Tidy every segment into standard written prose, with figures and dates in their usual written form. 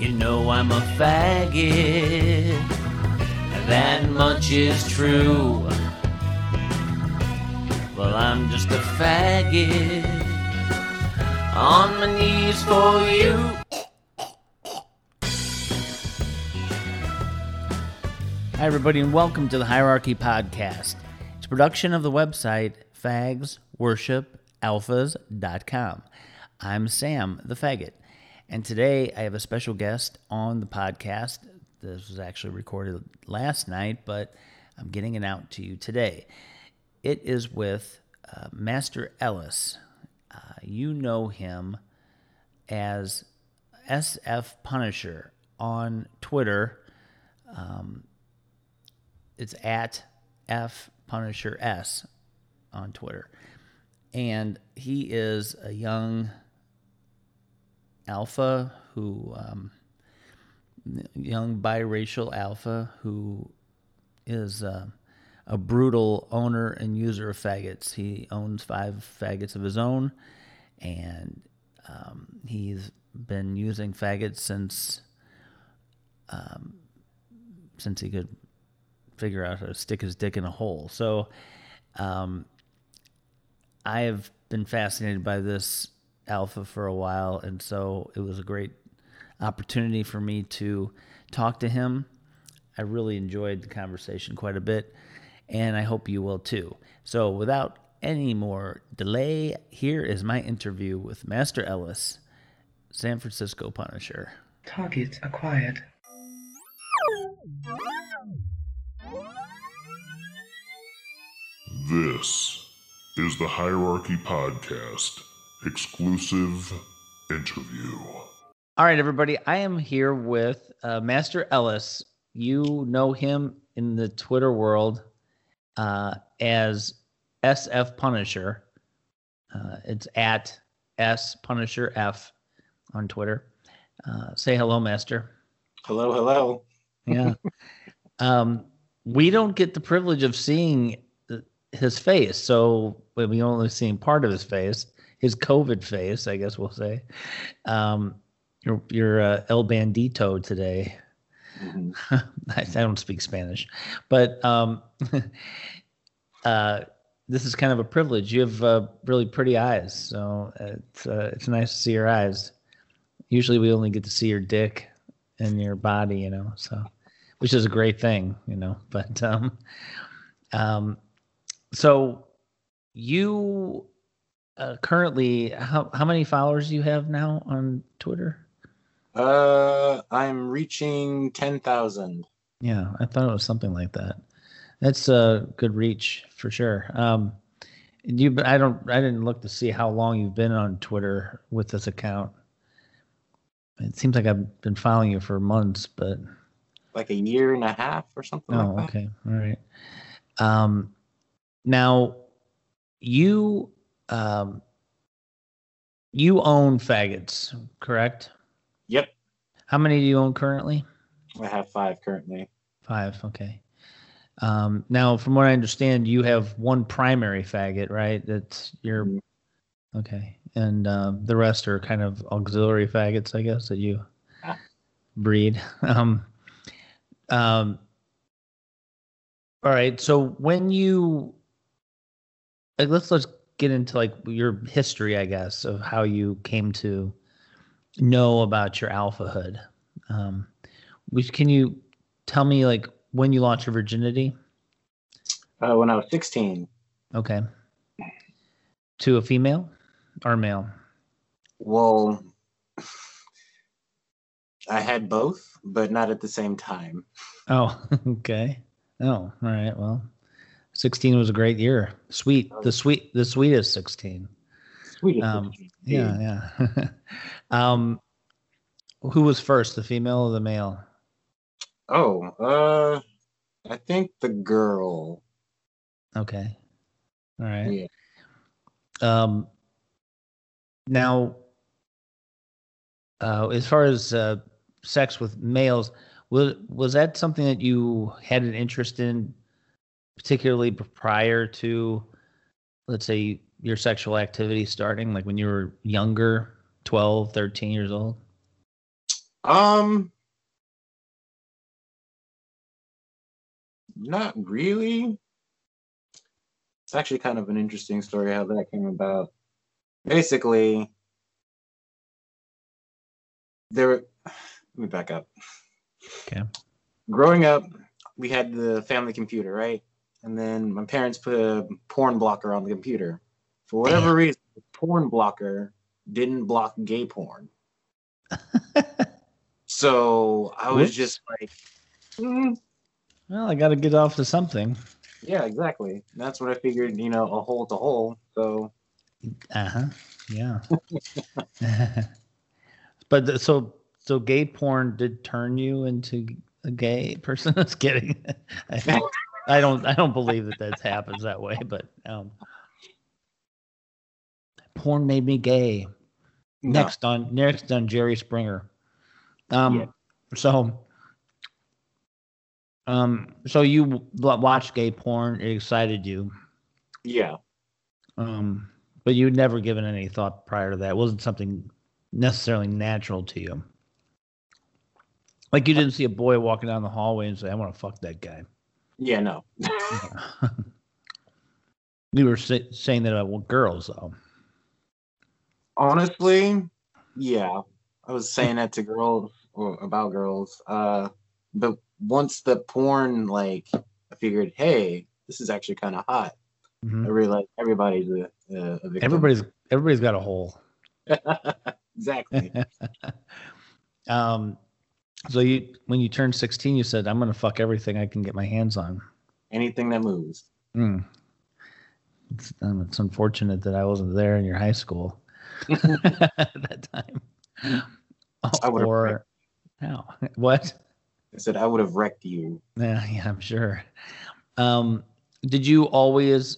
You know I'm a faggot, that much is true. Well, I'm just a faggot, on my knees for you. Hi, everybody, and welcome to the Hierarchy Podcast. It's a production of the website fagsworshipalphas.com. I'm Sam, the faggot, and today I have a special guest on the podcast. This was actually recorded last night, but I'm getting it out to you today. It is with Master Ellis. You know him as SF Punisher on Twitter. It's at F Punisher S on Twitter. And he is a young alpha young biracial alpha who is a brutal owner and user of faggots. He owns 5 faggots of his own, and he's been using faggots since he could figure out how to stick his dick in a hole. So I have been fascinated by this alpha for a while, and so it was a great opportunity for me to talk to him. I really enjoyed the conversation quite a bit, and I hope you will too. So without any more delay, here is my interview with Master Ellis, San Francisco Punisher. Target acquired. This is the Hierarchy Podcast exclusive interview. All right, everybody. I am here with Master Ellis. You know him in the Twitter world as SF Punisher. It's at S Punisher F on Twitter. Say hello, Master. Hello. Yeah. We don't get the privilege of seeing his face, so we only seen part of his face. His COVID face, I guess we'll say. You're El Bandito today. Mm-hmm. I don't speak Spanish, but this is kind of a privilege. You have really pretty eyes, so it's nice to see your eyes. Usually, we only get to see your dick and your body, so which is a great thing, But so you. Currently, how many followers do you have now on Twitter? I'm reaching 10,000. Yeah, I thought it was something like that. That's a good reach for sure. I didn't look to see how long you've been on Twitter with this account. It seems like I've been following you for months, but like a year and a half or something like that. Oh, okay. All right. Now you own faggots, correct? Yep. How many do you own currently? I have 5 currently. 5, okay. Now, from what I understand, you have one primary faggot, right? That's your... Mm-hmm. Okay. And the rest are kind of auxiliary faggots, I guess, that you breed. All right. So when you... Let's get into your history, I guess, of how you came to know about your alphahood. Can you tell me when you lost your virginity? When I was 16. Okay. To a female or male? Well, I had both, but not at the same time. Oh, okay. Oh, all right. Well, 16 was a great year. The sweetest 16. Sweetest 16. Yeah. Who was first, the female or the male? Oh, I think the girl. Okay. All right. Yeah. Now, as far as sex with males, was that something that you had an interest in, particularly prior to, let's say, your sexual activity starting, like when you were younger, 12, 13 years old? Not really. It's actually kind of an interesting story how that came about. Basically, let me back up. Okay. Growing up, we had the family computer, right? And then my parents put a porn blocker on the computer. For whatever reason, the porn blocker didn't block gay porn. So I was just like, well, I got to get off to something. Yeah, exactly. That's what I figured, a hole to hole. So. Yeah. But so gay porn did turn you into a gay person? That's kidding. I don't believe that happens that way, but porn made me gay. No. Next on Jerry Springer. Yeah. So you watched gay porn, it excited you. Yeah. But you'd never given any thought prior to that. It wasn't something necessarily natural to you. Like you didn't see a boy walking down the hallway and say, I want to fuck that guy. Yeah, no. You were saying that about girls, though. Honestly, yeah. I was saying that to girls or about girls. But once the porn, I figured, hey, this is actually kind of hot. Mm-hmm. I realized everybody's a victim. Everybody's got a hole. Exactly. So when you turned 16, you said, I'm going to fuck everything I can get my hands on. Anything that moves. It's unfortunate that I wasn't there in your high school at that time. I would have. No. What? I said I would have wrecked you. Yeah, I'm sure. Did you always,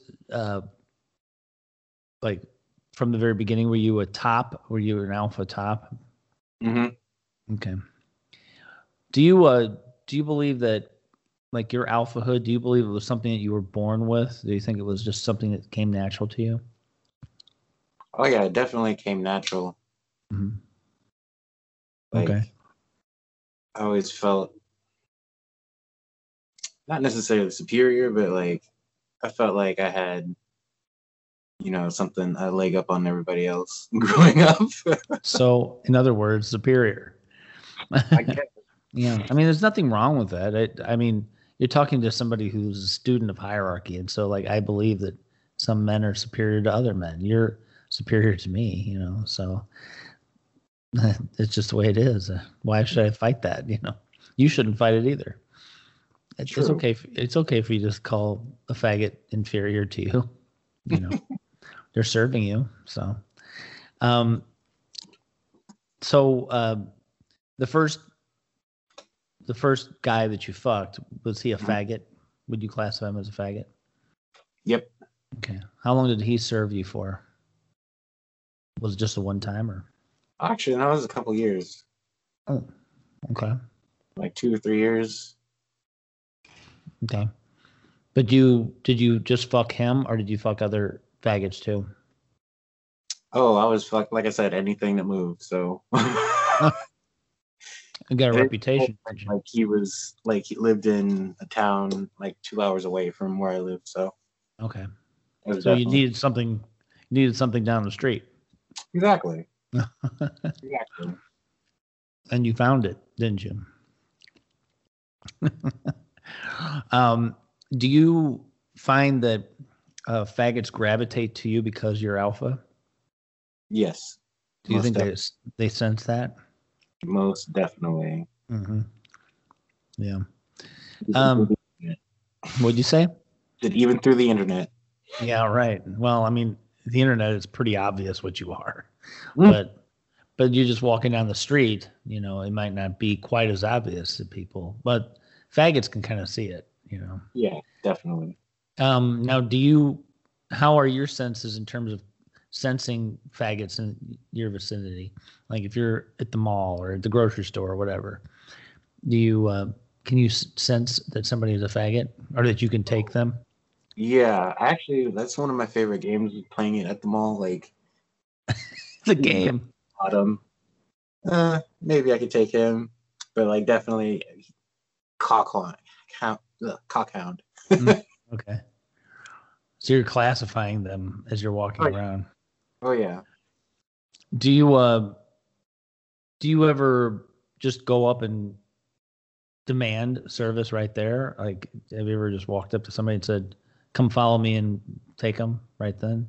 from the very beginning, were you a top? Were you an alpha top? Mm-hmm. Okay. Do you believe that, your alphahood, do you believe it was something that you were born with? Do you think it was just something that came natural to you? Oh, yeah, it definitely came natural. Mm-hmm. Okay. I always felt not necessarily superior, but I felt like I had, a leg up on everybody else growing up. So, in other words, superior. I guess. Yeah. I mean, there's nothing wrong with that. I mean, you're talking to somebody who's a student of hierarchy. And so, I believe that some men are superior to other men. You're superior to me, so it's just the way it is. Why should I fight that? You shouldn't fight it either. It's okay. It's okay if you just call a faggot inferior to you. They're serving you. So, the first guy that you fucked, was he a faggot? Would you classify him as a faggot? Yep. Okay. How long did he serve you for? Was it just a one-timer? Actually, that was a couple years. Oh, okay. 2 or 3 years. Okay. But did you just fuck him, or did you fuck other faggots too? Oh, I was fucked, like I said, anything that moved, so. You got a reputation. He lived in a town 2 hours away from where I live, so. Okay. So you needed something down the street. Exactly. Exactly. And you found it, didn't you? Do you find that faggots gravitate to you because you're alpha? Yes. Do you think they sense that? Most definitely. Mm-hmm. Yeah. What'd you say? Even through the internet. Yeah, right. Well, I mean, the internet is pretty obvious what you are, but you're just walking down the street. It might not be quite as obvious to people, but faggots can kind of see it. Yeah, definitely. Now, how are your senses in terms of sensing faggots in your vicinity? Like if you're at the mall or at the grocery store or whatever, can you sense that somebody is a faggot, or that you can take them? Yeah, actually, that's one of my favorite games, playing it at the mall. The game. Autumn. maybe I could take him, but like definitely cockhound. Cockhound. Okay. So you're classifying them as you're walking around. Oh yeah. Do you ever just go up and demand service right there? Like, have you ever just walked up to somebody and said, "Come follow me," and take them right then?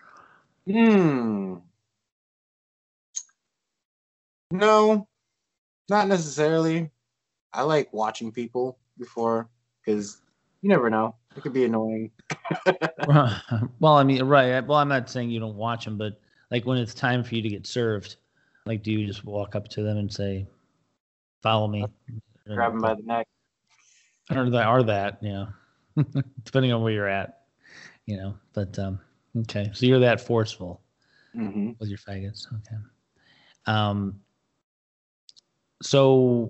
No, not necessarily. I like watching people before because you never know. It could be annoying. Well, I mean, right. Well, I'm not saying you don't watch them, but like when it's time for you to get served, like, do you just walk up to them and say, "Follow me"? Grab them by the neck. Or that, yeah. Depending on where you're at, But okay, so you're that forceful with your faggots. Okay. So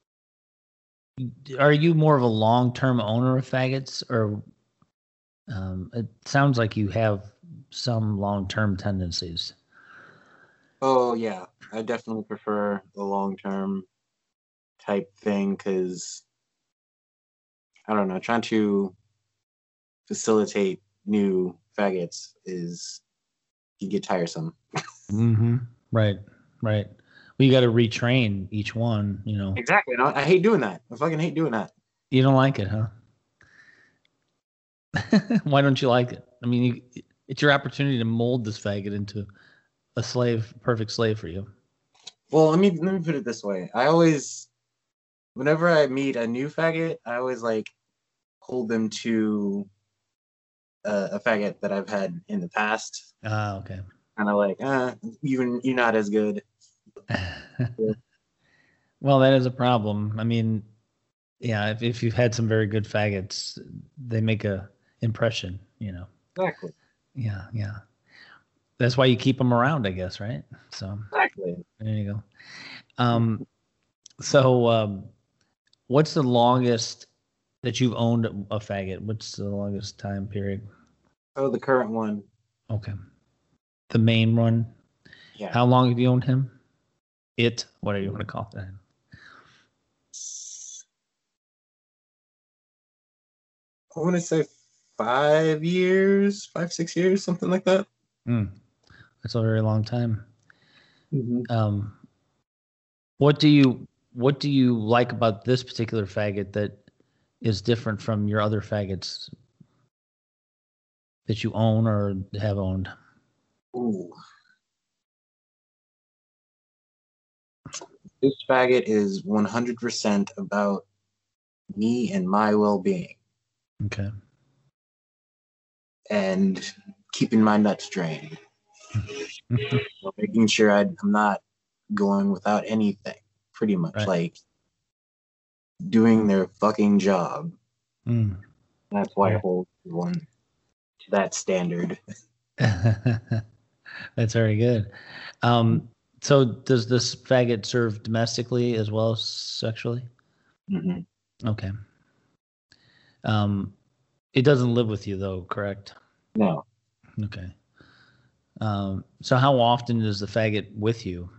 are you more of a long-term owner of faggots, or it sounds like you have some long-term tendencies? Oh yeah, I definitely prefer the long-term type thing because I don't know, trying to facilitate new faggots is you get tiresome. Right. Well, you got to retrain each one. Exactly. And I hate doing that. I fucking hate doing that. You don't like it, huh? Why don't you like it? I mean, it's your opportunity to mold this faggot into a perfect slave for you. Well, let me put it this way. Whenever I meet a new faggot, I always like hold them to a faggot that I've had in the past. Okay. Kind of like, you're not as good. Well, that is a problem. I mean, yeah, if you've had some very good faggots, they make a impression, Exactly. Yeah. That's why you keep them around, I guess, right? So exactly. There you go. So what's the longest that you've owned a faggot? What's the longest time period? Oh, the current one. Okay. The main one? Yeah. How long have you owned him? Whatever you want to call that. I want to say 5 years, 6 years, something like that. That's a very long time. What do you like about this particular faggot that is different from your other faggots that you own or have owned? Ooh. This faggot is 100% about me and my well-being. Okay. And keeping my nuts drained. So making sure I'm not going without anything, pretty much. Right. Like doing their fucking job. That's why I hold one to that standard. That's very good. So does this faggot serve domestically as well as sexually? Okay. It doesn't live with you though, correct? No. Okay. So how often is the faggot with you?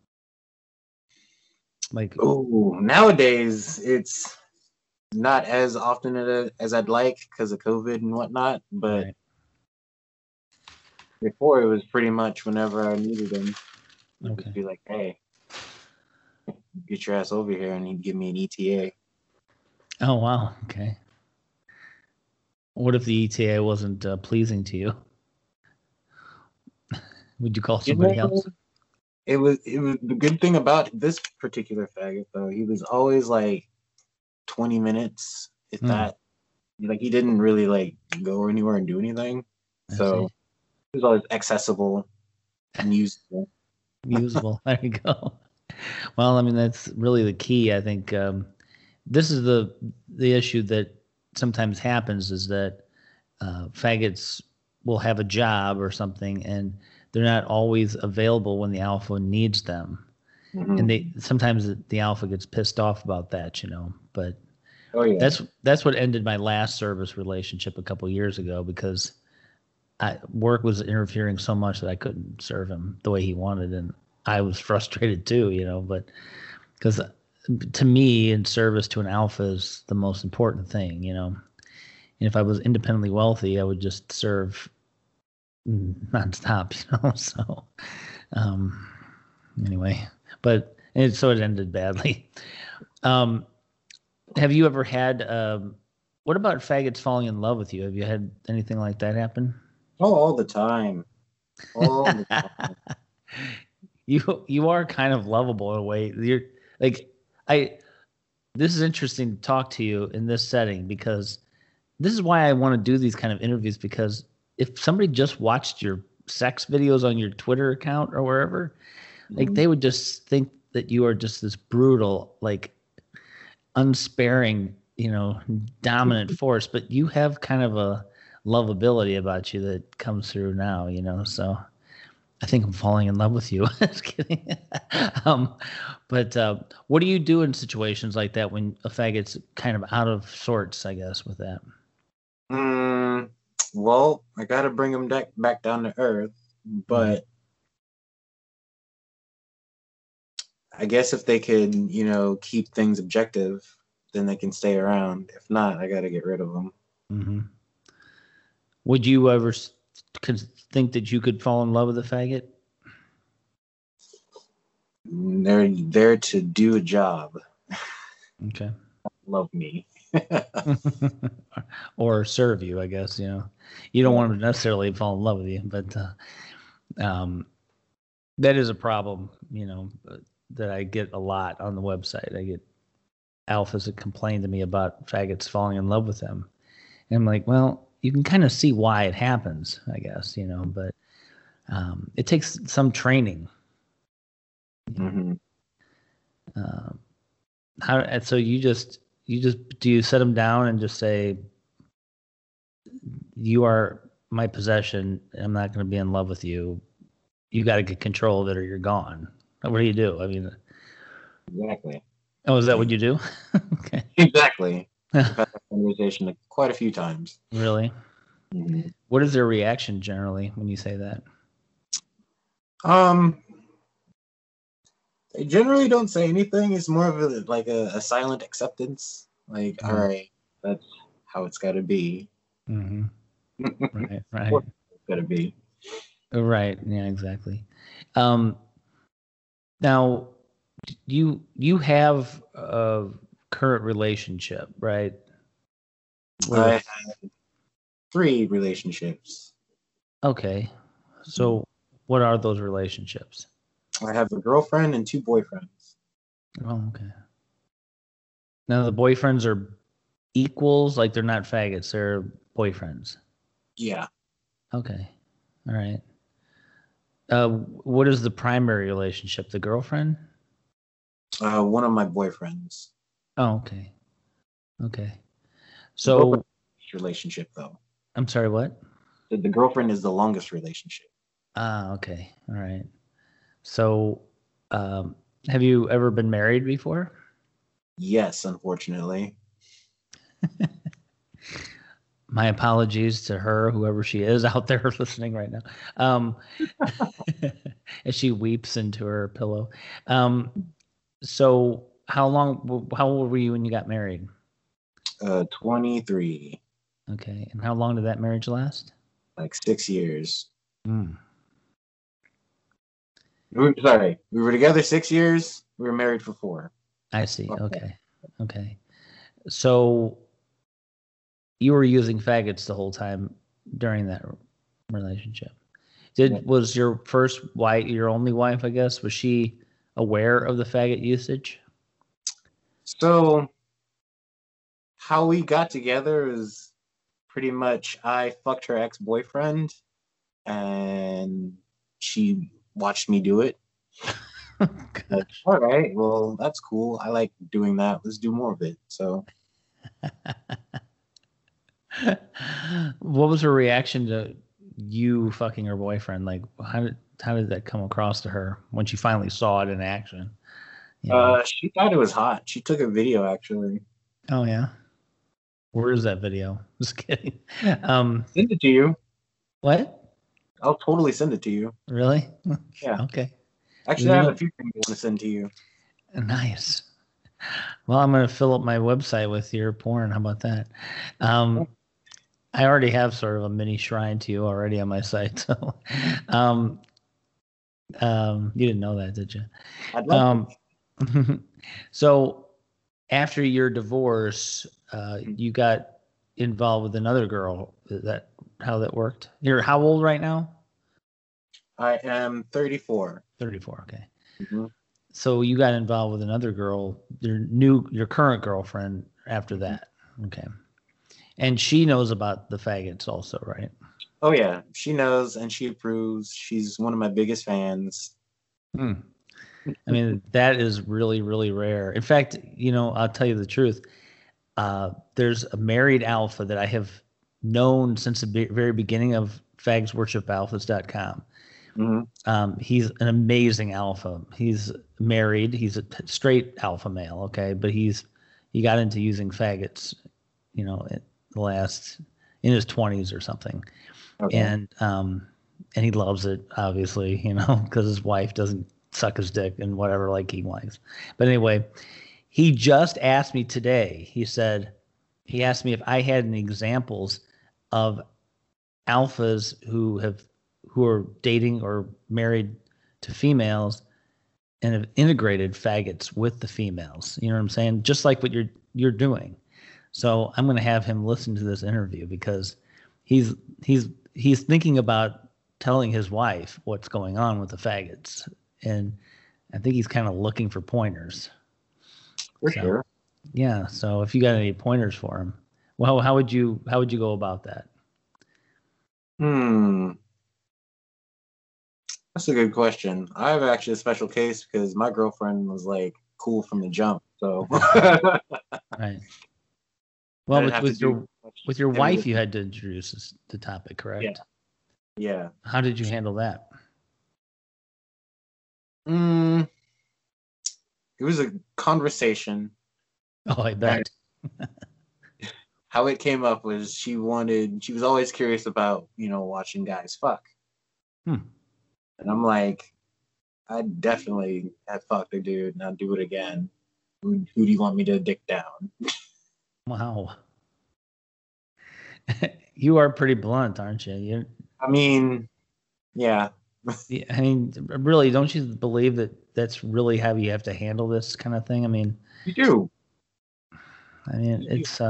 Like, nowadays it's not as often as I'd like because of COVID and whatnot, but right. Before it was pretty much whenever I needed him. Okay. Just be like, hey, get your ass over here, and he'd give me an ETA. Oh wow. Okay. What if the ETA wasn't pleasing to you? Would you call somebody else? It was the good thing about this particular faggot though. He was always like 20 minutes, if that. Like he didn't really like go anywhere and do anything, so he was always accessible and usable. Usable. There you go. Well, I mean that's really the key. I think this is the issue that sometimes happens is that faggots will have a job or something and they're not always available when the alpha needs them. And sometimes the alpha gets pissed off about that, but that's what ended my last service relationship a couple of years ago because work was interfering so much that I couldn't serve him the way he wanted. And I was frustrated too, but because to me, in service to an alpha is the most important thing, And if I was independently wealthy, I would just serve nonstop, So, anyway, so it ended badly. Have you ever had? What about faggots falling in love with you? Have you had anything like that happen? Oh, all the time. All the time. You are kind of lovable in a way. You're like This is interesting to talk to you in this setting because this is why I want to do these kind of interviews, because if somebody just watched your sex videos on your Twitter account or wherever, like they would just think that you are just this brutal, like unsparing, dominant force, but you have kind of a lovability about you that comes through now, so I think I'm falling in love with you. Just kidding. But what do you do in situations like that when a faggot's kind of out of sorts, I guess, with that? Well, I got to bring them back down to earth, but I guess if they could, keep things objective, then they can stay around. If not, I got to get rid of them. Mm-hmm. Would you ever think that you could fall in love with a faggot? They're there to do a job. Okay. Love me. Or serve you, I guess, You don't want them to necessarily fall in love with you, but that is a problem, that I get a lot on the website. I get alphas that complain to me about faggots falling in love with them. And I'm like, well, you can kind of see why it happens, I guess, but it takes some training. Mm-hmm. So you just do you set them down and just say, you are my possession, I'm not going to be in love with you. You got to get control of it or you're gone. What do you do? I mean, exactly. Oh, is that what you do? Okay. Exactly. I've had that conversation quite a few times. Really? Mm-hmm. What is their reaction generally when you say that? They generally don't say anything. It's more of a silent acceptance. Like, all right, that's how it's got to be. Mm-hmm. Right. It's got to be. Right. Yeah, exactly. Now, you have a current relationship, right? I have 3 relationships. Okay. So what are those relationships? I have a girlfriend and 2 boyfriends. Oh, okay. Now the boyfriends are equals, like they're not faggots, they're boyfriends. Yeah. Okay. All right. What is the primary relationship? The girlfriend? One of my boyfriends. Oh, okay. Okay. So relationship though. I'm sorry, what? The girlfriend is the longest relationship. Ah, okay. All right. So, have you ever been married before? Yes, unfortunately. My apologies to her, whoever she is out there listening right now, as she weeps into her pillow. So how old were you when you got married? 23. Okay. And how long did that marriage last? Like 6 years. Mm. We were together 6 years. We were married for 4. I see. Okay. So you were using faggots the whole time during that relationship. Was your first wife, your only wife, I guess, was she aware of the faggot usage? So how we got together is pretty much I fucked her ex-boyfriend and she watched me do it. Like, all right, well, that's cool. I like doing that. Let's do more of it. So what was her reaction to you fucking her boyfriend? Like, how did that come across to her when she finally saw it in action? She thought it was hot. She took a video actually. Oh yeah. Where is that video? Just kidding. Send it to you. What? I'll totally send it to you. Really? Yeah. Okay. Actually, I have a few things I want to send to you. Nice. Well, I'm going to fill up my website with your porn. How about that? I already have sort of a mini shrine to you already on my site. So, you didn't know that, did you? I'd love So after your divorce, you got involved with another girl. Is that how that worked? You're how old right now? I am 34. 34. Okay. Mm-hmm. So you got involved with another girl, your current girlfriend after that. Okay. And she knows about the faggots also, right? Oh yeah, she knows and she approves. She's one of my biggest fans. I mean, that is really, really rare. In fact, I'll tell you the truth. There's a married alpha that I have known since the very beginning of fagsworshipalphas.com. Mm-hmm. He's an amazing alpha. He's married. He's a straight alpha male, okay? But he got into using faggots, in his 20s or something. Okay. And he loves it, obviously, because his wife doesn't suck his dick and whatever like he likes. But anyway, he just asked me today. He asked me if I had any examples of alphas who are dating or married to females and have integrated faggots with the females. You know what I'm saying? Just like what you're doing. So I'm going to have him listen to this interview because he's thinking about telling his wife what's going on with the faggots, and I think he's kind of looking for pointers. For sure. Yeah. So if you got any pointers for him, well, how would you go about that? That's a good question. I have actually a special case because my girlfriend was like cool from the jump. So right. Well, with your wife, you had to introduce the topic, correct? Yeah. How did you handle that? It was a conversation. Oh, I bet. How it came up was she was always curious about, watching guys fuck. And I'm like, I definitely have fucked a dude and I'll do it again. Who do you want me to dick down? Wow. You are pretty blunt, aren't you? I mean, yeah. I mean, really, don't you believe that that's really how you have to handle this kind of thing? I mean, you do. I mean, it's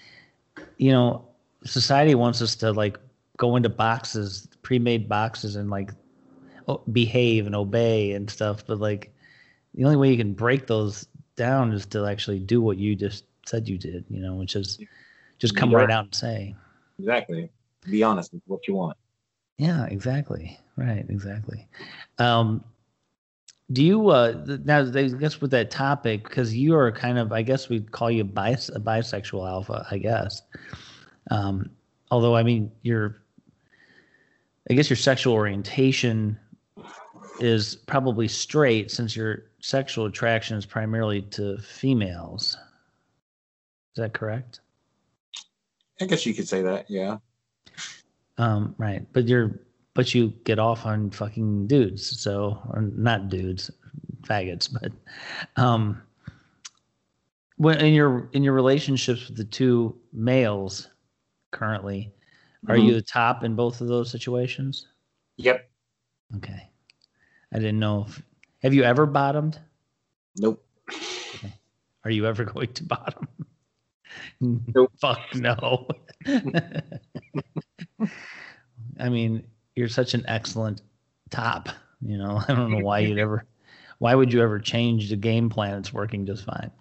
society wants us to like go into boxes, pre-made boxes, and like behave and obey and stuff. But like, the only way you can break those down is to actually do what you just said you did, which is just come right out and say. Exactly. Be honest with what you want. Yeah, exactly. Right, exactly. Do you now? I guess with that topic, because you are kind of, I guess we'd call you a bisexual alpha, I guess. Although, I mean, I guess your sexual orientation is probably straight, since your sexual attraction is primarily to females. Is that correct? I guess you could say that, yeah. Right, but you get off on fucking dudes, so, or not dudes, faggots, but when in your relationships with the two males currently, are you the top in both of those situations? Yep. Okay. I didn't know have you ever bottomed? Nope. Okay. Are you ever going to bottom? Nope. Fuck no. I mean, you're such an excellent top, I don't know why would you ever change the game plan? It's working just fine.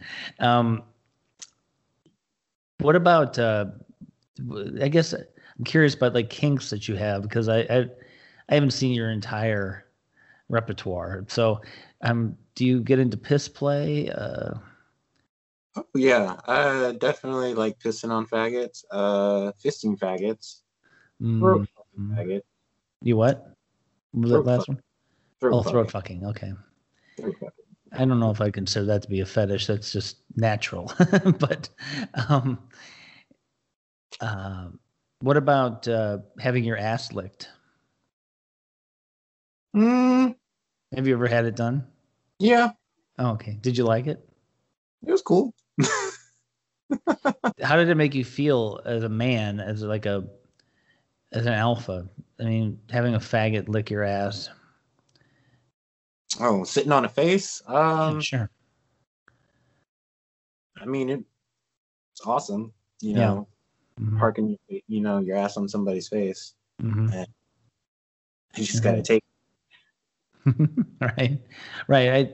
What about, I guess I'm curious about like kinks that you have, because I haven't seen your entire repertoire. So, do you get into piss play? Oh, yeah, I definitely like pissing on faggots, fisting faggots, throat fucking faggot. You what? Was that last one? Throat fucking. Okay. Throat fucking. I don't know if I consider that to be a fetish. That's just natural. But what about having your ass licked? Have you ever had it done? Yeah, Oh, okay. Did you like it? it was cool. How did it make you feel as a man, as an alpha? I mean, having a faggot lick your ass. Oh, sitting on a face. Yeah, sure. I mean, it's awesome. You Yeah. know, parking, your ass on somebody's face. Mm-hmm. And you just gotta take. Right. Right.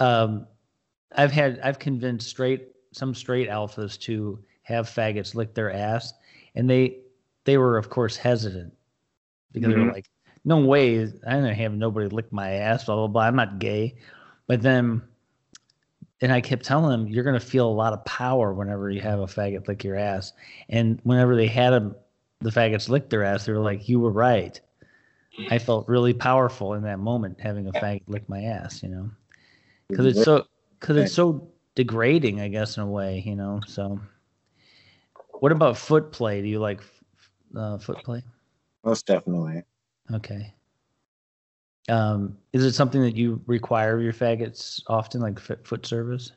I've convinced some straight alphas to have faggots lick their ass, and they were of course hesitant because they were like, no way, I'm gonna have nobody lick my ass, blah blah blah. I'm not gay. But then, and I kept telling them, you're gonna feel a lot of power whenever you have a faggot lick your ass. And whenever they had the faggots lick their ass, they were like, you were right. I felt really powerful in that moment having a faggot lick my ass, because it's so degrading, I guess, in a way, So, what about foot play? Do you like foot play? Most definitely. Okay. Is it something that you require of your faggots often, like foot service?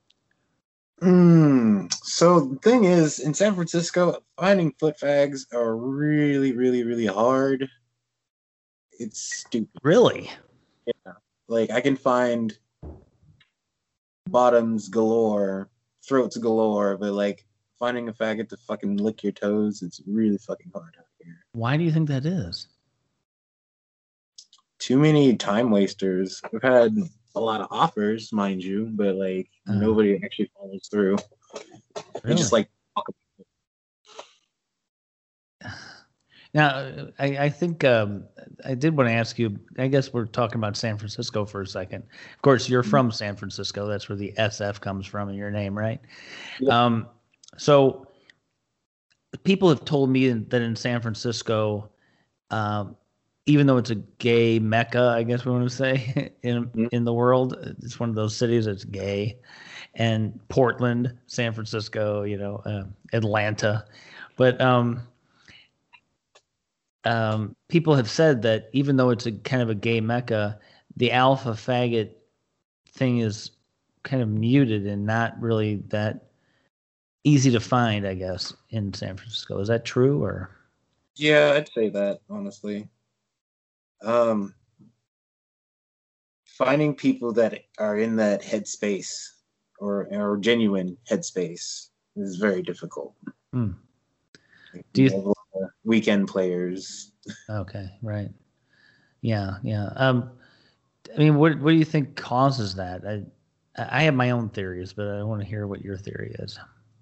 So the thing is, in San Francisco, finding foot fags are really, really, really hard. It's stupid. Really? Yeah. Like, I can find bottoms galore, throats galore, but like finding a faggot to fucking lick your toes, it's really fucking hard out here. Why do you think that is? Too many time wasters. We've had a lot of offers, mind you, but like nobody actually follows through. Really? They just like talk about it. Now, I think I did want to ask you, I guess we're talking about San Francisco for a second. Of course, you're from San Francisco. That's where the SF comes from in your name, right? Yep. So people have told me that in San Francisco, even though it's a gay mecca, I guess we want to say, in the world, it's one of those cities that's gay. And Portland, San Francisco, Atlanta. But people have said that even though it's a kind of a gay mecca, the alpha faggot thing is kind of muted and not really that easy to find, I guess, in San Francisco. Is that true, or? Yeah, I'd say that, honestly. Finding people that are in that headspace or genuine headspace is very difficult. Do you weekend players? Okay, right. Yeah. I mean, what do you think causes that? I have my own theories, but I want to hear what your theory is.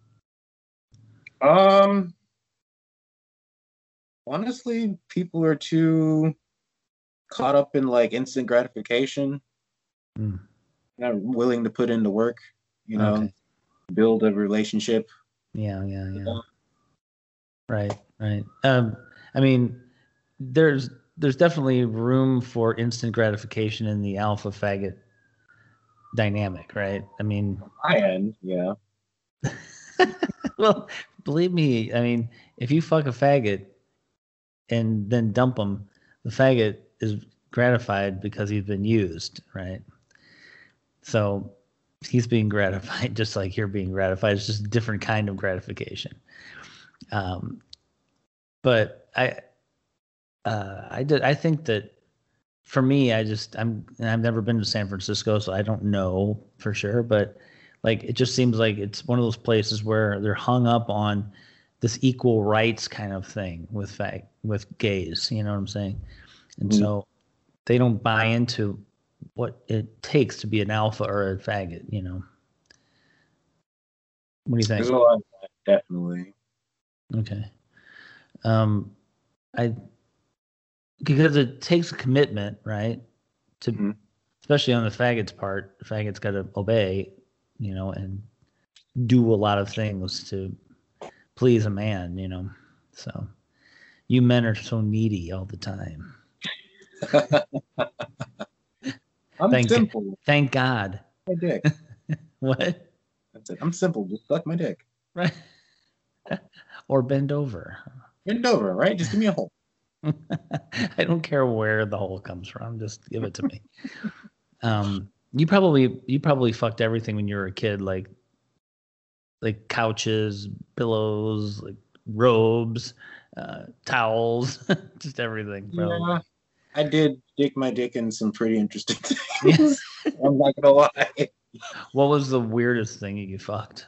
Honestly, people are too caught up in like instant gratification. Not willing to put in the work, build a relationship. Yeah. Right. I mean, there's definitely room for instant gratification in the alpha faggot dynamic, right? I mean, I end, yeah. Well, believe me, I mean, if you fuck a faggot and then dump him, the faggot is gratified because he's been used, right? So he's being gratified just like you're being gratified. It's just a different kind of gratification. But I think that for me, I've never been to San Francisco, so I don't know for sure, but like, it just seems like it's one of those places where they're hung up on this equal rights kind of thing with gays, you know what I'm saying? And so they don't buy into what it takes to be an alpha or a faggot, What do you think? There's a lot of that, definitely. Okay. Because it takes a commitment, right? Especially on the faggot's part, the faggot's got to obey, and do a lot of things to please a man, So you men are so needy all the time. Simple. Thank God. My dick. What? That's it. I'm simple. Just suck my dick. Right. Or bend over. Bend over, right? Just give me a hole. I don't care where the hole comes from. Just give it to me. You probably fucked everything when you were a kid, like couches, pillows, like robes, towels, just everything. Probably. Yeah, I did dig my dick in some pretty interesting Yeah. things. I'm not gonna lie. What was the weirdest thing you fucked?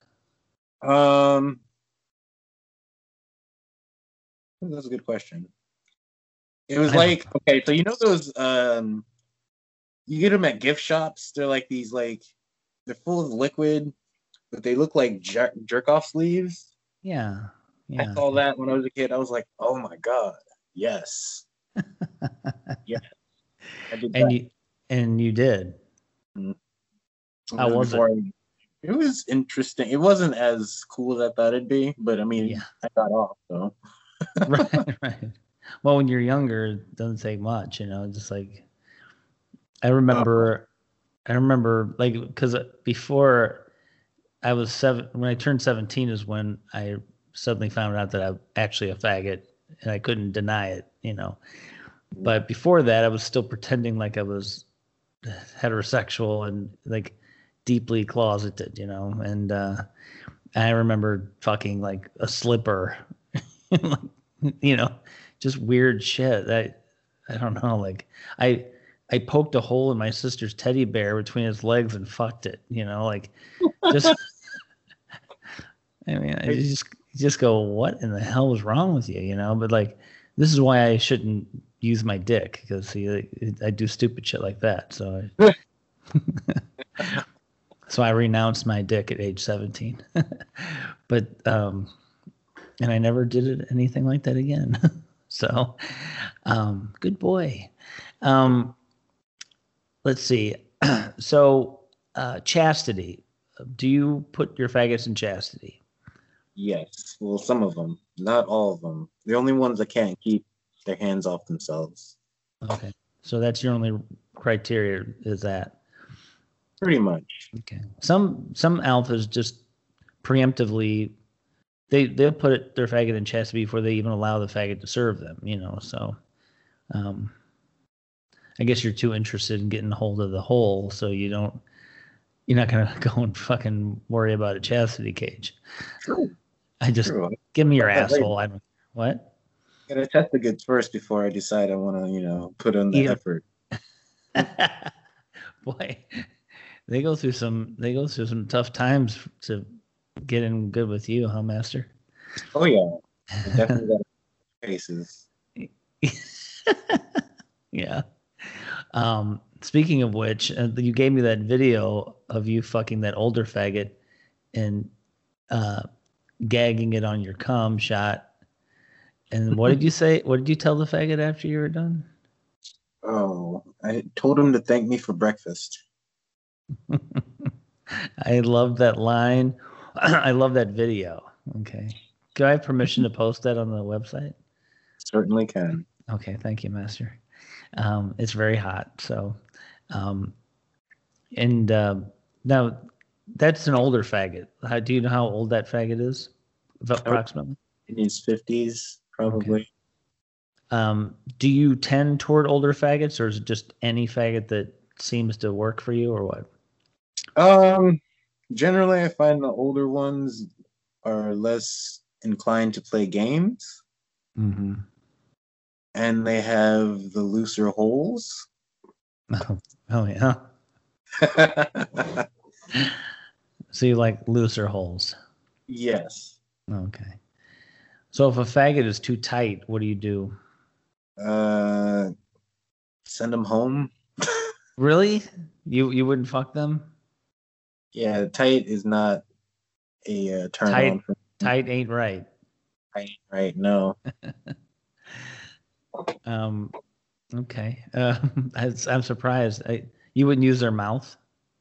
That's a good question. It was like, okay, so you know those you get them at gift shops. They're like these they're full of liquid, but they look like jerk off sleeves. Yeah. I saw that when I was a kid. I was like, oh my god, yes. Yeah. I did that. You did. How was it? It was interesting. It wasn't as cool as I thought it'd be, but I mean, I got off, so. Right. Well, when you're younger, it doesn't take much, just like I remember like, because before I was when I turned 17 is when I suddenly found out that I'm actually a faggot and I couldn't deny it, But before that, I was still pretending like I was heterosexual and like deeply closeted, and I remember fucking like a slipper, just weird shit. I don't know, like I poked a hole in my sister's teddy bear between his legs and fucked it, like just I mean, I just go, what in the hell was wrong with you, But like, this is why I shouldn't use my dick, because I do stupid shit like that. So so I renounced my dick at age 17. But and I never did anything like that again. So good boy. Let's see. So chastity. Do you put your faggots in chastity? Yes. Well, some of them, not all of them. The only ones that can't keep their hands off themselves. Okay. So that's your only criteria, is that? Pretty much. Okay. Some alphas just preemptively they'll put their faggot in chastity before they even allow the faggot to serve them, so I guess you're too interested in getting a hold of the hole, so you're not gonna go and fucking worry about a chastity cage. True. Give me your asshole. I don't. What? Gotta test the goods first before I decide I want to, put in the effort. Boy, they go through some tough times to get in good with you, huh, Master? Oh yeah, definitely got faces. Yeah. Speaking of which, you gave me that video of you fucking that older faggot and gagging it on your cum shot. And what did you say? What did you tell the faggot after you were done? Oh, I told him to thank me for breakfast. I love that line. I love that video. Okay. Do I have permission to post that on the website? Certainly can. Okay. Thank you, Master. It's very hot. So, now that's an older faggot. Do you know how old that faggot is? Approximately? In his 50s, probably. Okay. Do you tend toward older faggots, or is it just any faggot that seems to work for you, or what? Generally, I find the older ones are less inclined to play games. Mm-hmm. And they have the looser holes. Oh yeah. So you like looser holes? Yes. Okay. So if a faggot is too tight, what do you do? Send them home. Really? You wouldn't fuck them? Yeah, tight is not a turn on. Tight ain't right. Tight ain't right. No. Okay. I'm surprised. You wouldn't use their mouth?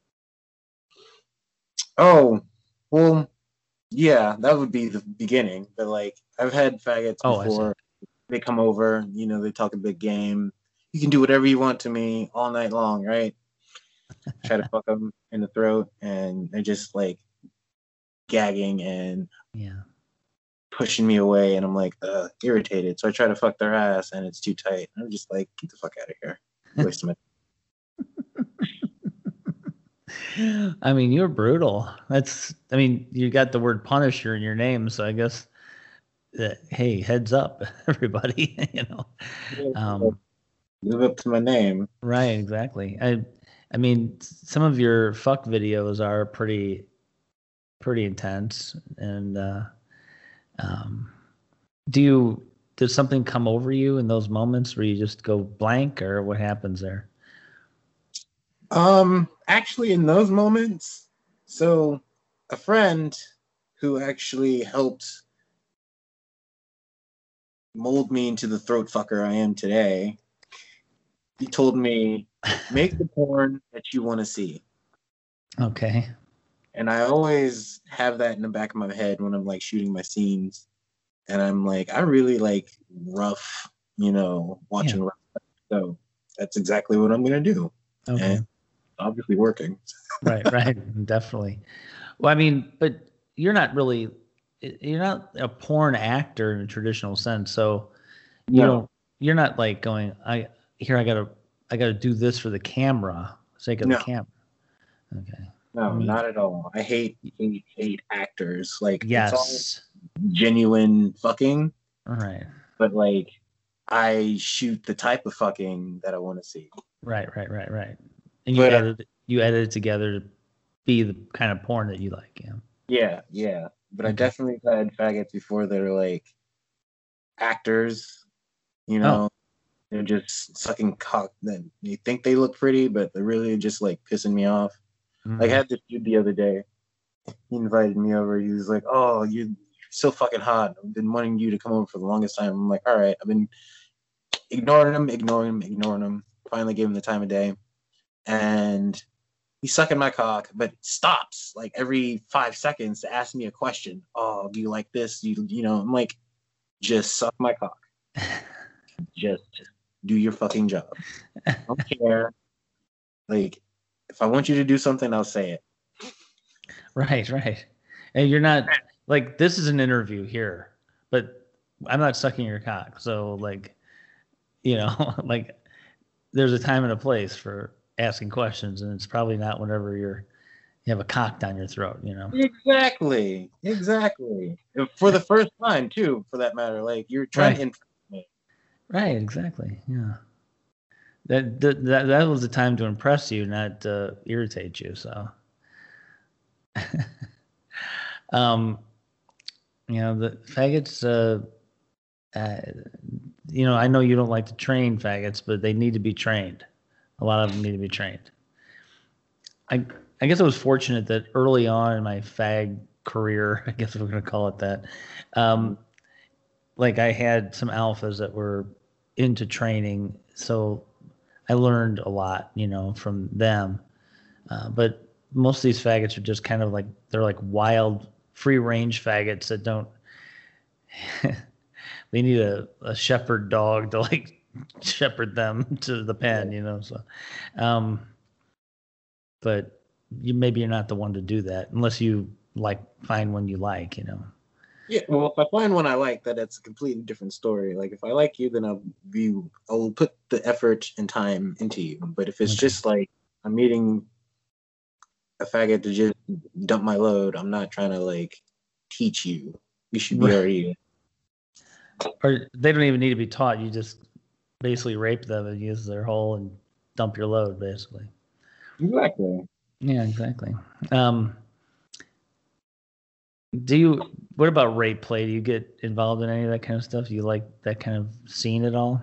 Oh, well, yeah, that would be the beginning. But like, I've had faggots before. They come over, they talk a big game. You can do whatever you want to me all night long, right? Try to fuck them in the throat, and they're just like gagging and pushing me away, and I'm like irritated. So I try to fuck their ass, and it's too tight. I'm just like, get the fuck out of here. Wasting my. I mean, you're brutal. You got the word Punisher in your name, so I guess hey, heads up, everybody. Live up to my name. Right, exactly. I mean, some of your fuck videos are pretty intense, and does something come over you in those moments where you just go blank, or what happens there? Actually, in those moments, so a friend who actually helped mold me into the throat fucker I am today, he told me, make the porn that you want to see. Okay. And I always have that in the back of my head when I'm like shooting my scenes. And I'm like, I really like rough, watching rough. So that's exactly what I'm going to do. Okay. And obviously working. Right, definitely. Well, I mean, but you're not a porn actor in a traditional sense. So you're not like going, I gotta do this for the camera, sake of the camera. Okay. No, not at all. I hate actors. Like, yes, it's all genuine fucking. All right. But like, I shoot the type of fucking that I want to see. Right. And you edit it together to be the kind of porn that you like. Yeah. Yeah. But I definitely had faggots before that are like actors. They're just sucking cock. Then you think they look pretty, but they're really just like pissing me off. Mm-hmm. Like, I had this dude the other day. He invited me over. He was like, "Oh, you're so fucking hot. I've been wanting you to come over for the longest time." I'm like, "All right." I've been ignoring him. Finally gave him the time of day. And he's sucking my cock, but stops like every 5 seconds to ask me a question. "Oh, do you like this? I'm like, just suck my cock. Just do your fucking job. I don't care. Like, if I want you to do something, I'll say it." Right. And you're not like, this is an interview here, but I'm not sucking your cock. So like, like, there's a time and a place for asking questions, and it's probably not whenever you have a cock down your throat. Exactly. For the first time too, for that matter. Like, you're trying to impress me. Right. Exactly. Yeah. That was the time to impress you, not irritate you. So, the faggots. I know you don't like to train faggots, but they need to be trained. A lot of them need to be trained. I guess I was fortunate that early on in my fag career, I guess we're going to call it that, like, I had some alphas that were into training, so I learned a lot, from them. But most of these faggots are just kind of like, they're like wild, free-range faggots that don't. They need a shepherd dog to like shepherd them to the pen, So, but maybe you're not the one to do that unless you find one you like, Yeah, well, if I find one I like, that's a completely different story. Like, if I like you, then I'll put the effort and time into you. But if it's just like I'm meeting a faggot to just dump my load, I'm not trying to like teach you. You should be already. Or they don't even need to be taught. You just basically rape them and use their hole and dump your load, basically. Exactly. Yeah, exactly. What about rape play? Do you get involved in any of that kind of stuff? Do you like that kind of scene at all?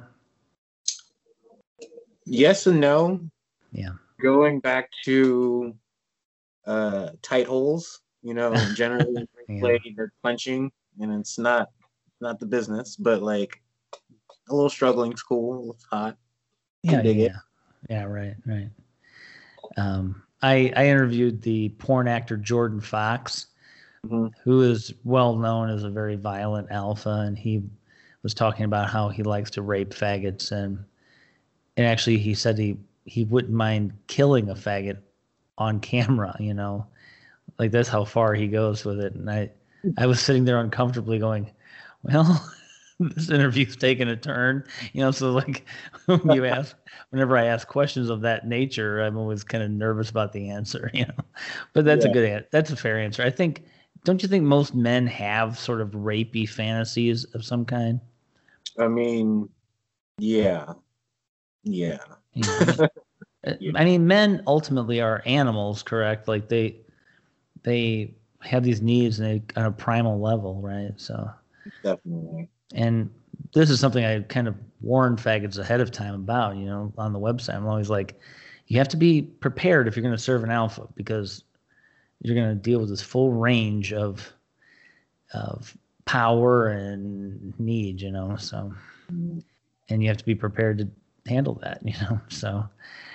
Yes and no. Yeah. Going back to tight holes, generally play they're punching, and it's not the business, but like a little struggling school, it's hot. Yeah, right. I interviewed the porn actor Jordan Fox, who is well known as a very violent alpha, and he was talking about how he likes to rape faggots, and actually he said he wouldn't mind killing a faggot on camera, like that's how far he goes with it. And I was sitting there uncomfortably going, Well, this interview's taking a turn, so like whenever I ask questions of that nature, I'm always kind of nervous about the answer, but that's that's a fair answer. I think, don't you think most men have sort of rapey fantasies of some kind? I mean, yeah. Yeah. I mean, men ultimately are animals, correct? Like they have these needs on a primal level, right? So definitely. And this is something I kind of warned faggots ahead of time about, on the website. I'm always like, you have to be prepared if you're going to serve an alpha, because you're going to deal with this full range of power and need, so, and you have to be prepared to handle that, so,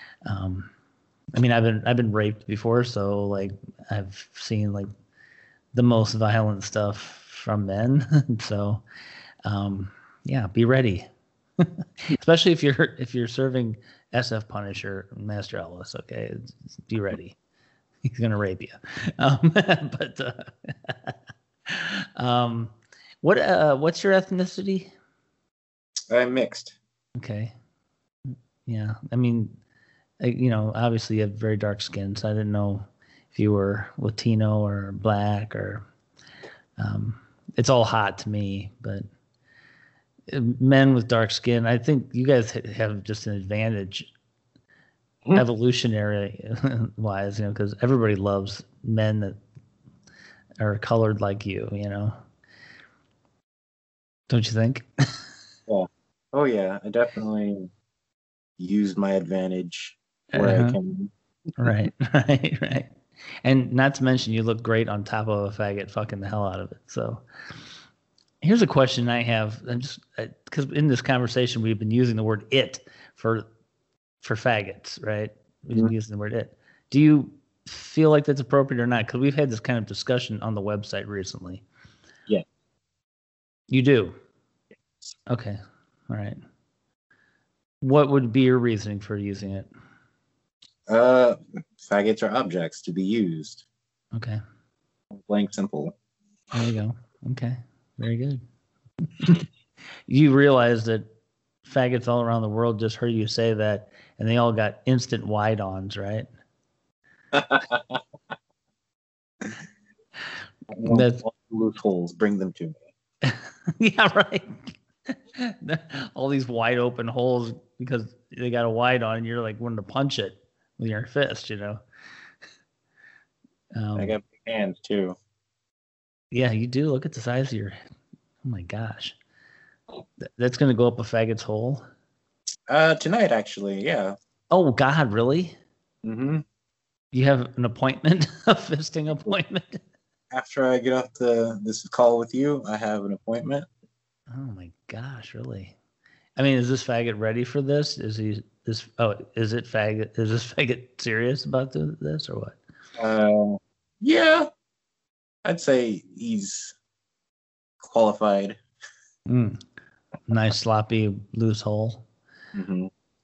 I mean, I've been raped before, so like I've seen like the most violent stuff from men. So, yeah, be ready, especially if you're serving SF Punisher, Master Ellis. Okay, be ready. He's gonna rape you. What's your ethnicity? I'm mixed. Okay. Yeah, I mean, obviously you have very dark skin, so I didn't know if you were Latino or black or. It's all hot to me, but men with dark skin, I think you guys have just an advantage, evolutionary wise, because everybody loves men that are colored like you, Don't you think? Yeah. Oh yeah, I definitely use my advantage where I can. Right. And not to mention, you look great on top of a faggot fucking the hell out of it. So here's a question I have. I'm just because in this conversation we've been using the word "it" for faggots, right? We've been using the word "it." Do you feel like that's appropriate or not? Because we've had this kind of discussion on the website recently. Yeah. You do? Yes. Okay. All right. What would be your reasoning for using it? Faggots are objects to be used. Okay. Plain simple. There you go. Okay. Very good. You realize that faggots all around the world just heard you say that, and they all got instant wide-ons, right? That's loopholes. Bring them to me. Yeah, right. All these wide open holes because they got a wide on, and you're like wanting to punch it with your fist, I got big hands too. Yeah, you do. Look at the size of your. Oh my gosh, that's gonna go up a faggot's hole. Tonight actually, yeah. Oh God, really? Mm-hmm. You have an appointment, a fisting appointment. After I get off this call with you, I have an appointment. Oh my gosh, really? I mean, is this faggot ready for this? Is it faggot? Is this faggot serious about this or what? Yeah, I'd say he's qualified. Nice sloppy loose hole. Mm-hmm.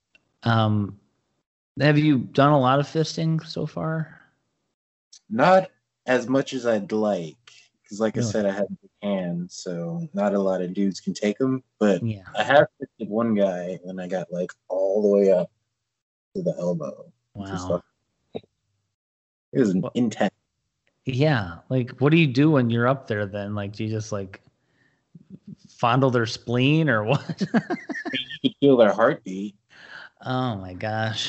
Have you done a lot of fisting so far? Not as much as I'd like, because like really? I said, I have big hands, so not a lot of dudes can take them. But yeah. I have fisted one guy, and I got like all the way up to the elbow. Wow. It was intense. Yeah, like what do you do when you're up there then? Like do you just like fondle their spleen or what? You could feel their heartbeat. Oh my gosh.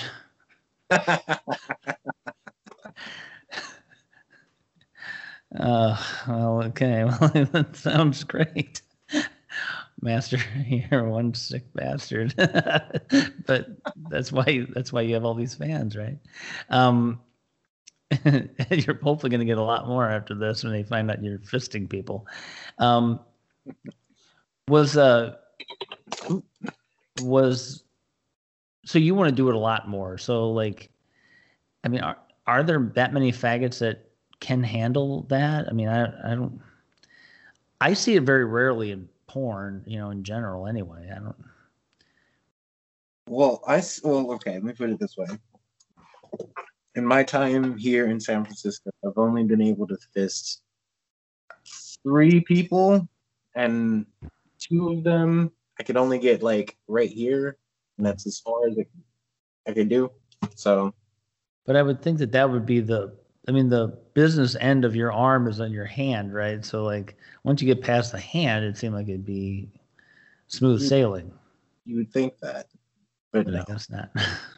Well, okay. Well, that sounds great. Master, you're one sick bastard. But that's why you have all these fans, right? You're hopefully going to get a lot more after this when they find out you're fisting people. So you want to do it a lot more. So like, I mean, are there that many faggots that can handle that? I mean, I see it very rarely in porn, in general anyway. I don't. Well, okay, let me put it this way. In my time here in San Francisco, I've only been able to fist 3 people, and 2 of them I could only get like right here, and that's as far as I could do. So, But I would think that would be the business end of your arm is on your hand, right? So like once you get past the hand, it seemed like it'd be smooth sailing. You would think that, but no. I guess not.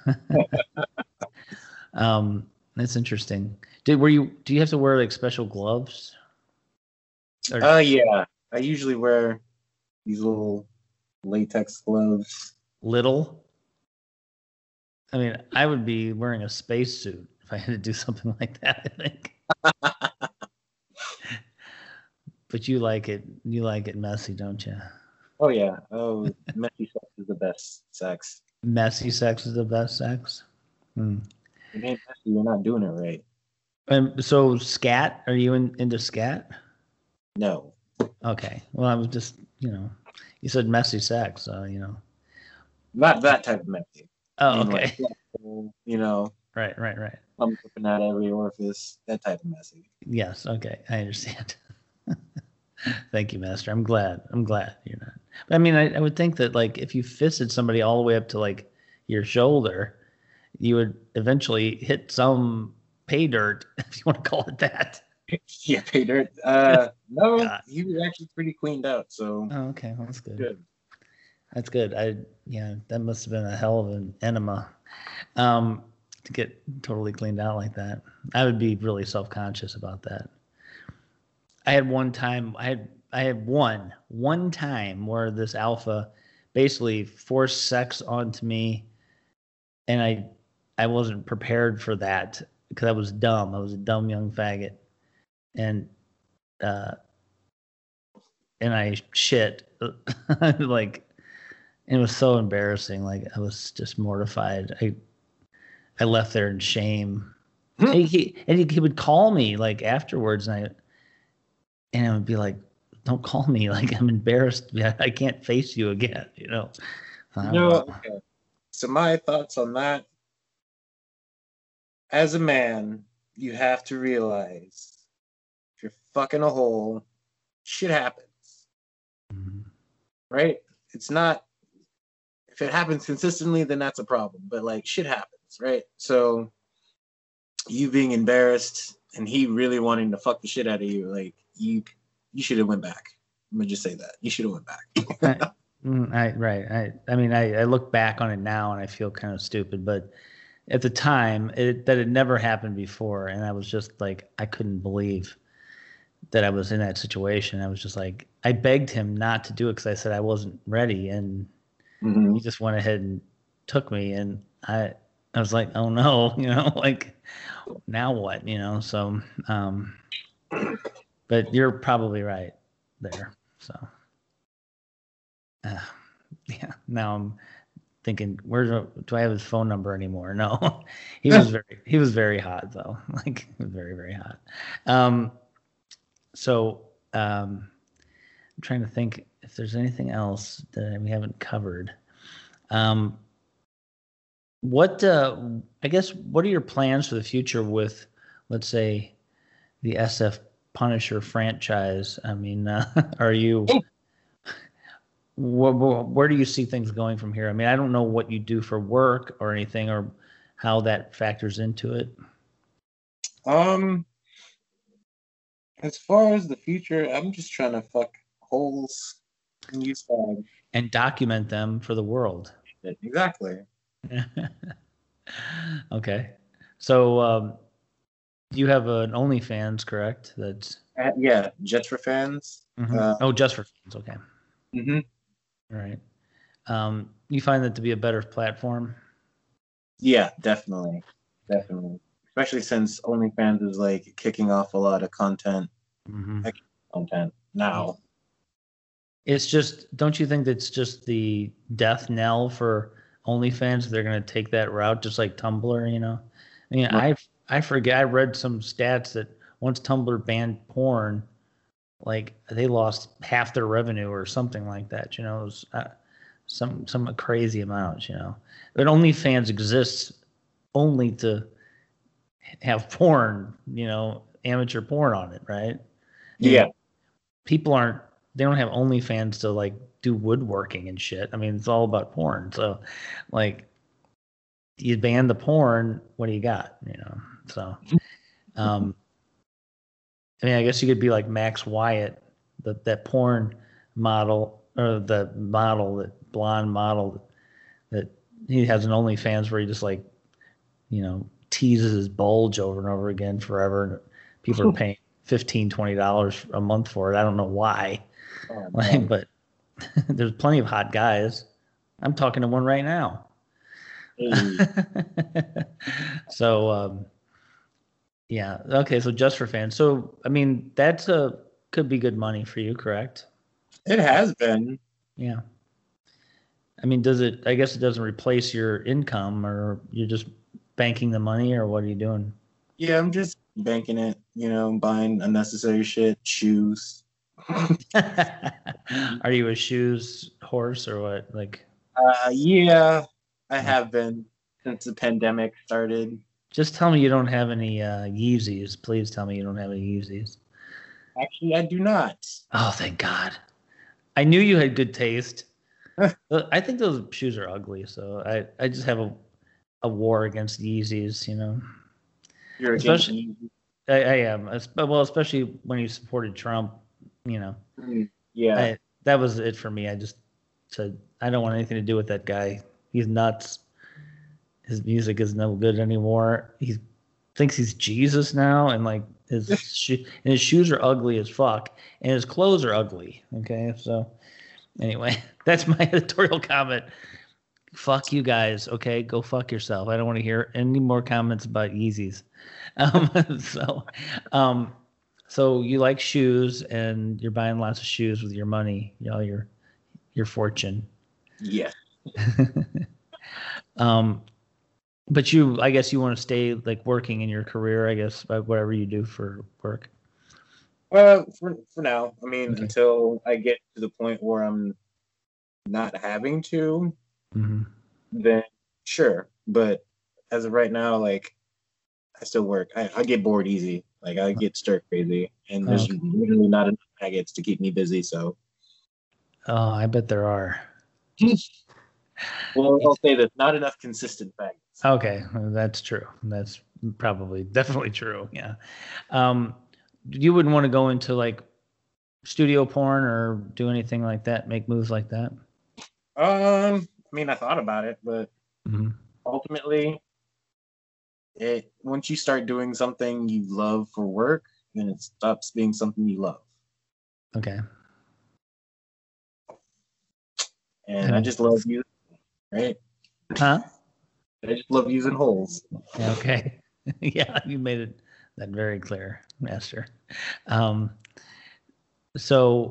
That's interesting. Do you have to wear like special gloves? Yeah. I usually wear these little latex gloves. Little? I mean, I would be wearing a spacesuit if I had to do something like that, I think. But you like it messy, don't you? Oh yeah. Oh, messy sex is the best sex. Messy sex is the best sex? If it ain't messy, you're not doing it right. So scat, are you into scat? No. Okay. Well, I was just, you said messy sex, so, Not that type of messy. Oh, okay. Like, Right. I'm flipping out every orifice, that type of messy. Yes, okay. I understand. Thank you, Master. I'm glad you're not. But I mean, I would think that like if you fisted somebody all the way up to like your shoulder, you would eventually hit some pay dirt, if you want to call it that. Yeah, pay dirt. No, God. He was actually pretty cleaned out. So. Oh, okay, well, that's good. That's good. That must have been a hell of an enema, to get totally cleaned out like that. I would be really self-conscious about that. I had one time. I had one time where this alpha basically forced sex onto me, and I wasn't prepared for that because I was dumb. I was a dumb young faggot, and I shit like. It was so embarrassing. Like I was just mortified. I left there in shame. He would call me like afterwards, and I would be like, "Don't call me. Like I'm embarrassed. I can't face you again." Okay. So my thoughts on that. As a man, you have to realize if you're fucking a hole, shit happens. Mm-hmm. Right? It's not. If it happens consistently, then that's a problem. But like shit happens, right? So you being embarrassed and he really wanting to fuck the shit out of you, like you should have went back. I'm gonna just say that you should have went back. I look back on it now and I feel kind of stupid, but at the time that had never happened before, and I was just like I couldn't believe that I was in that situation. I was just like I begged him not to do it because I said I wasn't ready, and he just went ahead and took me, and I was like, oh no, like now what, so, but you're probably right there. So, yeah, now I'm thinking, do I have his phone number anymore? No, he was very hot though. Like very, very hot. So, I'm trying to think if there's anything else that we haven't covered. What are your plans for the future with, let's say, the SF Punisher franchise? I mean, are you? Where do you see things going from here? I mean, I don't know what you do for work or anything, or how that factors into it. As far as the future, I'm just trying to fuck holes and use fags. And document them for the world. Exactly. Okay. So you have an OnlyFans, correct? That's yeah, just for fans. Mm-hmm. Just for fans. Okay. Mm-hmm. All right. You find that to be a better platform? Yeah, definitely. Especially since OnlyFans is like kicking off a lot of content. Content now. It's just, don't you think that's just the death knell for OnlyFans? They're going to take that route, just like Tumblr, I mean, right. I forget. I read some stats that once Tumblr banned porn, like they lost half their revenue or something like that. It was some crazy amount. But OnlyFans exists only to have porn, amateur porn on it, right? Yeah. People aren't they don't have OnlyFans to like do woodworking and shit. I mean, it's all about porn. So, like, you ban the porn, what do you got? You know, so. I mean, I guess you could be like Max Wyatt, that porn model, or the model, that blonde model that he has an OnlyFans where he just like, you know, teases his bulge over and over again forever. And people are paying $15-20 a month for it. I don't know why. But there's plenty of hot guys. I'm talking to one right now. So, yeah. Okay. So just for fans. So, I mean, could be good money for you, correct? It has been. Yeah. I mean, I guess it doesn't replace your income, or you're just banking the money, or what are you doing? Yeah, I'm just banking it, you know, buying unnecessary shit, shoes. Are you a shoes horse or what? Like, yeah, I have been since the pandemic started. Just tell me you don't have any Yeezys. Please tell me you don't have any Yeezys. Actually, I do not. Oh, thank God. I knew you had good taste. I think those shoes are ugly, so I just have a war against Yeezys, you know. You're against Yeezys? I am. Well, especially when you supported Trump, you know. Yeah. That was it for me. I just said, I don't want anything to do with that guy. He's nuts. His music is no good anymore. He thinks he's Jesus now, and like his shoes are ugly as fuck, and his clothes are ugly. Okay, so anyway, that's my editorial comment. Fuck you guys. Okay, go fuck yourself. I don't want to hear any more comments about Yeezys. So you like shoes, and you're buying lots of shoes with your money, you know, your fortune. Yeah. But I guess you want to stay like working in your career, I guess, whatever you do for work. For now, I mean, okay. Until I get to the point where I'm not having to, then sure. But as of right now, like, I still work. I get bored easy. Like, I get stir crazy, and there's literally not enough faggots to keep me busy. So, oh, I bet there are. Well, I'll say this: not enough consistent faggots. Okay, that's true. That's definitely true. Yeah. You wouldn't want to go into like studio porn or do anything like that, make moves like that? I mean, I thought about it, but ultimately, once you start doing something you love for work, then it stops being something you love. Okay. And I just love you, right? Huh? I just love using holes. Okay. Yeah, you made that very clear, Master. So,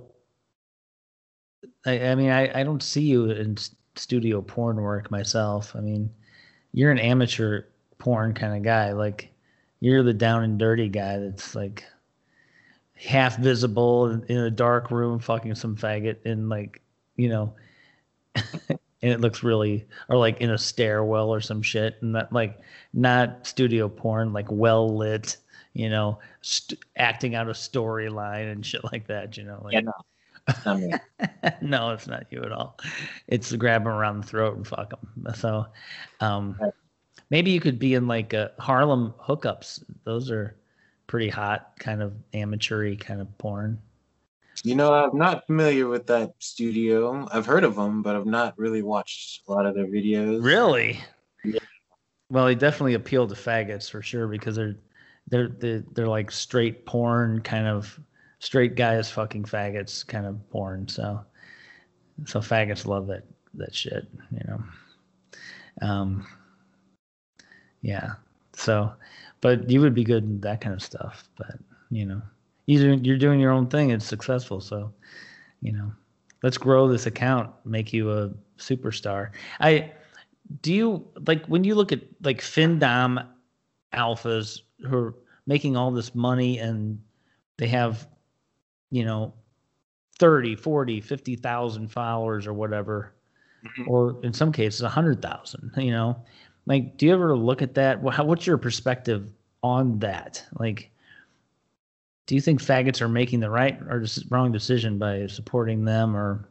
I mean, I don't see you in studio porn work myself. I mean, you're an amateur porn kind of guy. Like, you're the down and dirty guy that's like half visible in a dark room fucking some faggot in, like, you know, and it looks really, or like in a stairwell or some shit, and that, like, not studio porn, like well lit, you know, acting out a storyline and shit like that, you know. Like, yeah, no, it's not me. No, it's not you at all. It's grab them around the throat and fuck them. So, maybe you could be in like Harlem Hookups. Those are pretty hot, kind of amateur-y kind of porn. You know, I'm not familiar with that studio. I've heard of them, but I've not really watched a lot of their videos. Really? Yeah. Well, they definitely appeal to faggots for sure, because they're like straight porn, kind of straight guys fucking faggots kind of porn. So faggots love that shit, you know. Yeah. So, but you would be good in that kind of stuff. But, you know, you're doing your own thing. It's successful. So, you know, let's grow this account, make you a superstar. Do you, like, when you look at like FinDom alphas who are making all this money and they have, you know, 30, 40, 50,000 followers or whatever, or in some cases 100,000, you know, like, do you ever look at that? What's your perspective on that? Like, Do you think faggots are making the right or wrong decision by supporting them? Or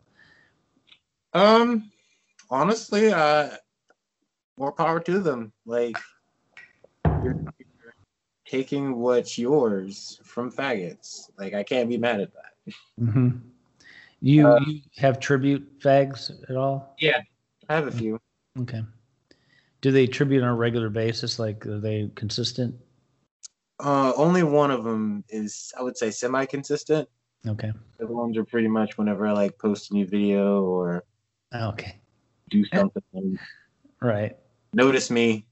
Honestly, more power to them. Like, you're taking what's yours from faggots. Like, I can't be mad at that. mm-hmm. You have tribute fags at all? Yeah, I have a few. Okay. Do they tribute on a regular basis? Like, are they consistent? Only one of them is, I would say, semi-consistent. Okay. The other ones are pretty much whenever I like post a new video or Okay. do something. Right. Notice me.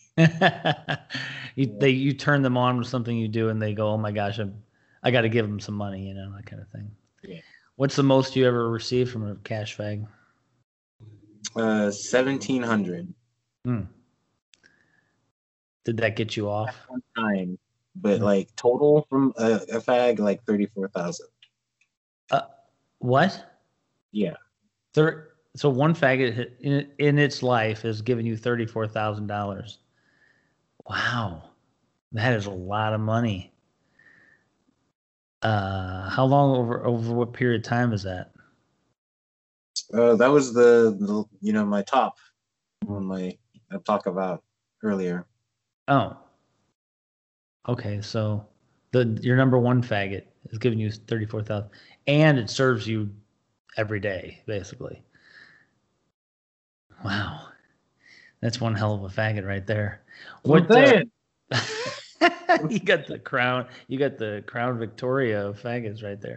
You turn them on with something you do, and they go, "Oh my gosh, I got to give them some money," that kind of thing. Yeah. What's the most you ever received from a cash fag? 1,700. Did that get you off? One time, but like total from a fag, like 34,000. What? Yeah. So one faggot in its life has given you $34,000. Wow, that is a lot of money. How long over what period of time is that? That was the my top one I talked about earlier. Oh, okay. So your number one faggot is giving you 34,000, and it serves you every day, basically. Wow, that's one hell of a faggot right there. What? You got the crown. You got the Crown Victoria of faggots right there.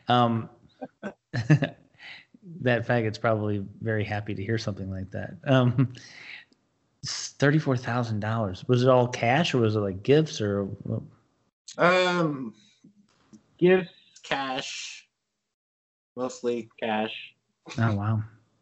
That faggot's probably very happy to hear something like that. $34,000. Was it all cash, or was it like gifts, or? Gifts, cash, mostly cash. Oh wow.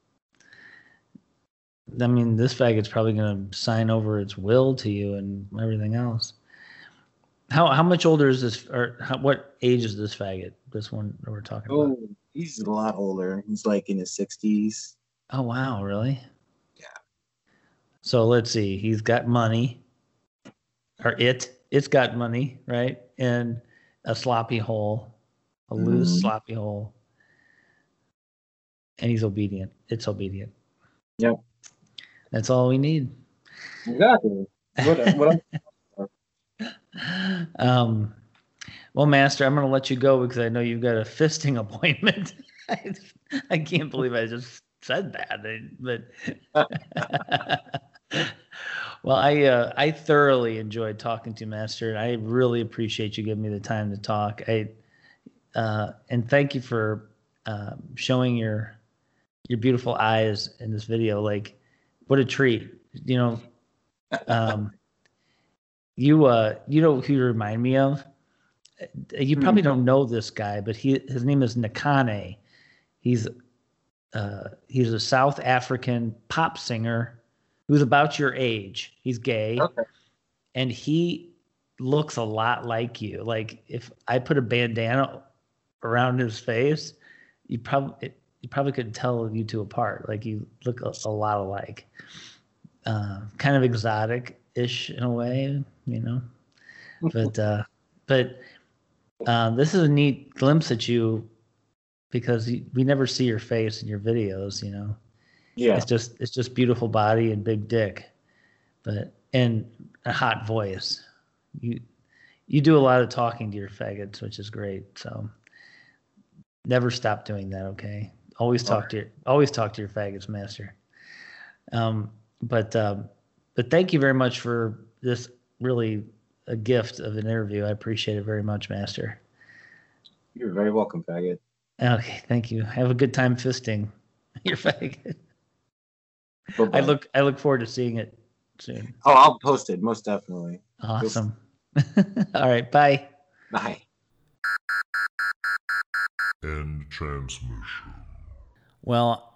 I mean, this faggot's probably going to sign over its will to you and everything else. How much older is this, or what age is this faggot? This one that we're talking about. Oh, he's a lot older. He's like in his 60s. Oh wow, really? Yeah. So let's see. He's got money, or it's got money, right? And a sloppy hole, a loose sloppy hole, and he's obedient. It's obedient. Yep. That's all we need. Exactly. What Well, Master, I'm going to let you go because I know you've got a fisting appointment. I can't believe I just said that. But well, I thoroughly enjoyed talking to you, Master, and I really appreciate you giving me the time to talk. And thank you for showing your beautiful eyes in this video. Like, what a treat, you know who you remind me of? You probably don't know this guy, but his name is Nakane. He's a South African pop singer who's about your age. He's gay. Okay. And he looks a lot like you. Like, if I put a bandana around his face, you probably couldn't tell you two apart. Like, you look a lot alike. Kind of exotic-ish in a way, But this is a neat glimpse at you, because we never see your face in your videos, Yeah. It's just beautiful body and big dick, and a hot voice. You do a lot of talking to your faggots, which is great. So never stop doing that, okay? Always talk to your faggots, Master. But thank you very much for this, really a gift of an interview. I appreciate it very much, Master. You're very welcome, faggot. Okay, thank you. Have a good time fisting your faggot. Bye-bye. I look forward to seeing it soon. Oh, I'll post it, most definitely. Awesome. All right, bye. Bye. End transmission. Well,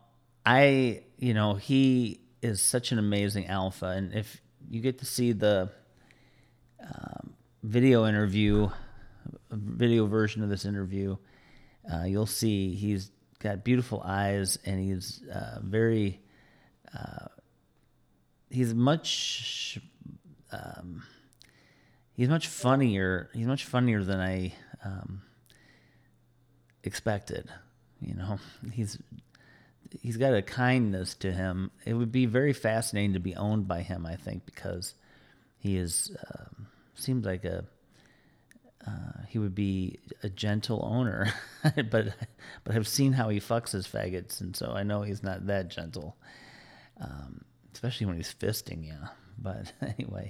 he is such an amazing alpha, and if you get to see the video version of this interview, you'll see he's got beautiful eyes, and he's he's much funnier. He's much funnier than I expected. You know, he's got a kindness to him. It would be very fascinating to be owned by him, I think, because he is seems like he would be a gentle owner, but I've seen how he fucks his faggots, and so I know he's not that gentle, especially when he's fisting you. But anyway,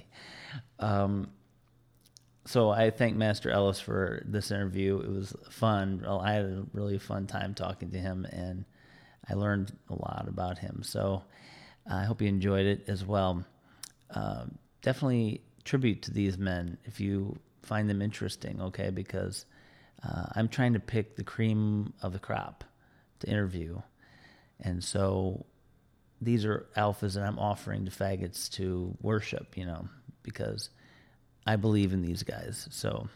so I thank Master Ellis for this interview. It was fun. Well, I had a really fun time talking to him, and I learned a lot about him. So I hope you enjoyed it as well. Definitely tribute to these men if you find them interesting, okay? Because I'm trying to pick the cream of the crop to interview. And so these are alphas that I'm offering to faggots to worship, you know, because I believe in these guys. So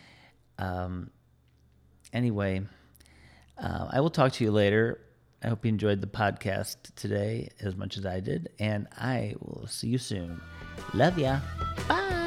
anyway, I will talk to you later. I hope you enjoyed the podcast today as much as I did, and I will see you soon. Love ya. Bye.